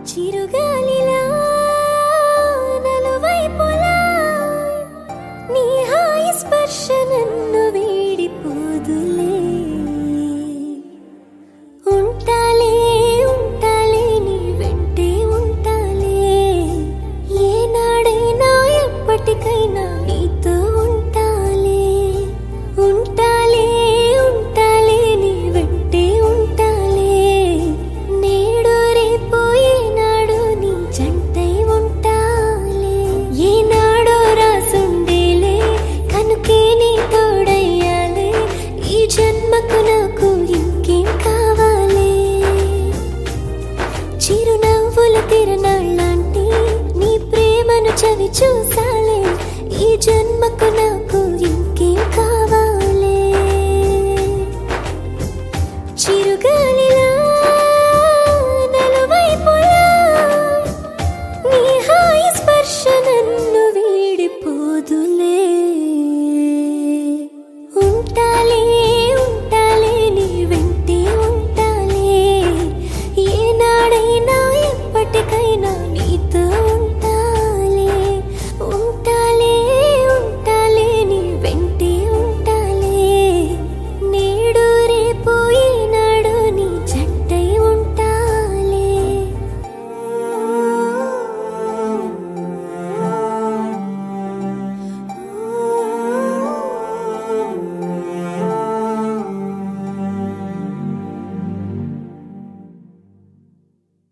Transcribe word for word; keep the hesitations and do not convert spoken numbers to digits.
చిరుగాలిలా నలువైపులా నీ హాయి స్పర్శ నన్ను వీడిపోదులే. ఉంటాలే ఉంటాలే నీ వెంటే ఉంటాలే, ఏనాడైనా ఎప్పటికైనా నీతో ఉంటాలే. ఉంటాలే ఉంటాలే నీ వెంటే ఉంటాలే, నేడు రేపు ఏనాడు నీ జంటై ఉంటాలే. ఏనాడో రాసుండేలే కనుకే నీ తోడయ్యాలే, ఈ జన్మకు నాకు ఇంకేం కావాలే. చిరునవ్వుల తిరణాళ్ళంటి నీ ప్రేమను చవి చూసాలే, ఈ జన్మకు నాకు ఇంకేం కావాలే.